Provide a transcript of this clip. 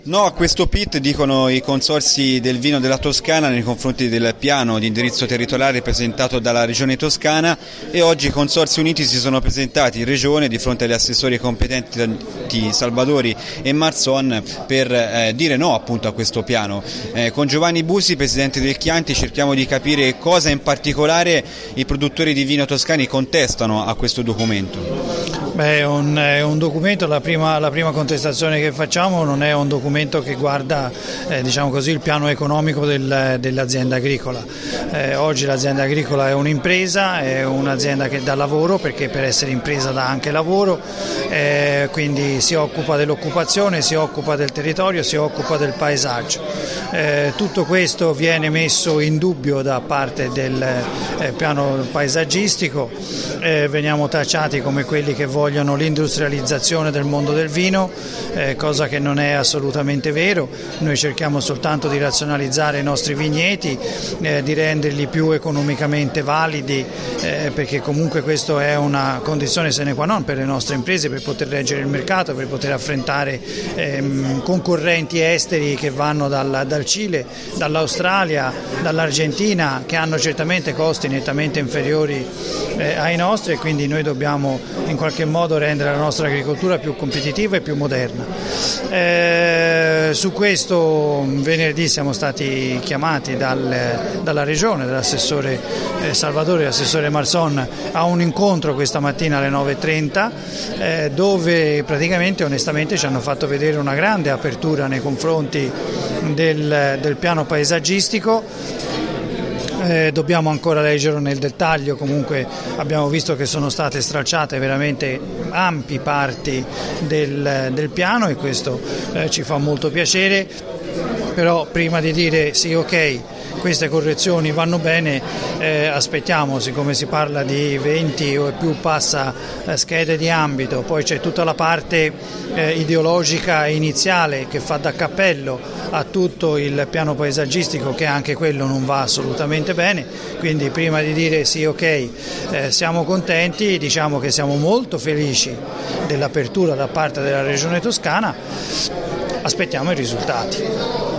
No a questo PIT, dicono i consorzi del vino della Toscana nei confronti del piano di indirizzo territoriale presentato dalla Regione Toscana, e oggi i consorzi uniti si sono presentati in Regione di fronte agli assessori competenti Salvadori e Marzon per dire no appunto a questo piano. Con Giovanni Busi, presidente del Chianti, cerchiamo di capire cosa in particolare i produttori di vino toscani contestano a questo documento. È un documento, la prima contestazione che facciamo non è un documento che guarda diciamo così, il piano economico dell'azienda agricola. Oggi l'azienda agricola è un'impresa, è un'azienda che dà lavoro, perché per essere impresa dà anche lavoro, quindi si occupa dell'occupazione, si occupa del territorio, si occupa del paesaggio. Tutto questo viene messo in dubbio da parte del piano paesaggistico, veniamo tacciati come quelli che vogliono l'industrializzazione del mondo del vino, cosa che non è assolutamente vero. Noi cerchiamo soltanto di razionalizzare i nostri vigneti, di renderli più economicamente validi, perché comunque questa è una condizione sine qua non per le nostre imprese, per poter reggere il mercato, per poter affrontare concorrenti esteri che vanno dal Cile, dall'Australia, dall'Argentina, che hanno certamente costi nettamente inferiori ai nostri, e quindi noi dobbiamo in qualche modo rendere la nostra agricoltura più competitiva e più moderna. Su questo venerdì siamo stati chiamati dalla Regione, dall'assessore Salvadori e l'assessore Marzon a un incontro questa mattina alle 9:30, dove praticamente onestamente ci hanno fatto vedere una grande apertura nei confronti del piano paesaggistico. Dobbiamo ancora leggerlo nel dettaglio, comunque abbiamo visto che sono state stralciate veramente ampi parti del piano, e questo ci fa molto piacere, però prima di dire sì, ok, queste correzioni vanno bene, aspettiamo, siccome si parla di 20 o più schede di ambito, poi c'è tutta la parte ideologica iniziale che fa da cappello a tutto il piano paesaggistico, che anche quello non va assolutamente bene. Quindi prima di dire sì, ok, siamo contenti, diciamo che siamo molto felici dell'apertura da parte della Regione Toscana, aspettiamo i risultati.